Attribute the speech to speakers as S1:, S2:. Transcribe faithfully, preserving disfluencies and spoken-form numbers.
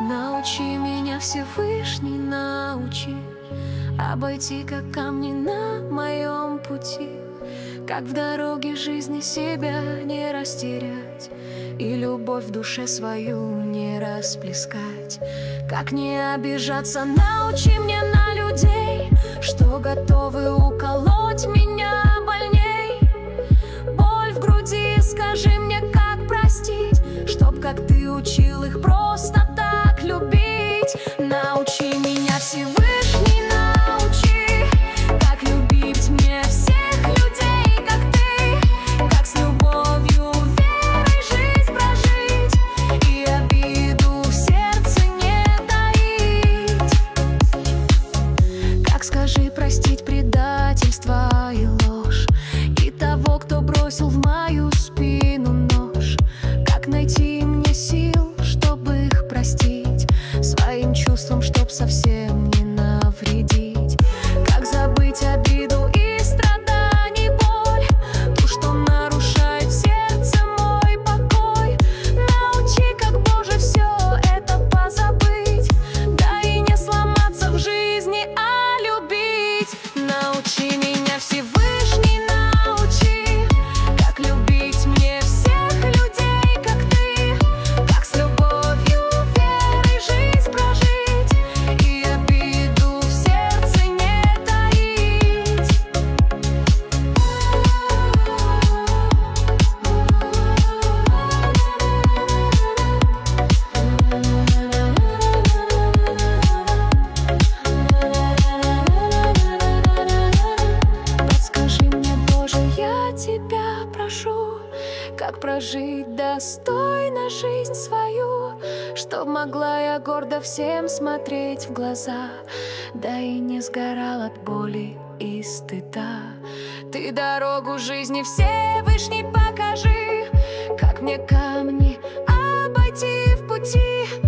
S1: Научи меня, Всевышний, научи обойти, как камни на моем пути, как в дороге жизни себя не растерять и любовь в душе свою не расплескать. Как не обижаться, научи мне на людей, что готовы уколоть меня больней. Боль в груди, скажи мне, как простить, чтоб, как ты учил их, просто так любить. Научи меня, Всевышний, научи, как любить мне всех людей, как ты, как с любовью, верой жизнь прожить и обиду в сердце не таить. Как, скажи, простить предательство и ложь, и того, кто бросил в мою спину нож. Как найти мне сил, чтобы их простить, своим чувствам, чтоб совсем не навредить. Как забыть обиду и страданий боль, ту, что нарушает в сердце мой покой. Научи, как, Боже, все это позабыть, да и не сломаться в жизни, а любить. Научи меня, Всевышний, научи, как любить мне всех людей, как ты, как с любовью, верой жизнь прожить и обиду в сердце не таить. Подскажи мне, Боже, я тебя прошу, как прожить достойно жизнь свою, чтоб могла я гордо всем смотреть в глаза, да и не сгорал от боли и стыда. Ты дорогу жизни Всевышний покажи, как мне камни обойти в пути,